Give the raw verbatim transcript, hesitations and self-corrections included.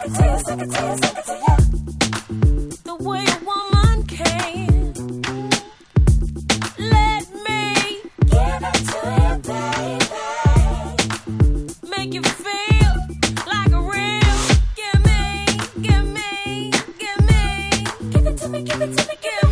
it to you, suck it to you, suck it to you. The way a woman can. Let me give it to you, baby. Make you feel like a real. Give me, give me, give me. Give it to me, give it to me, give me.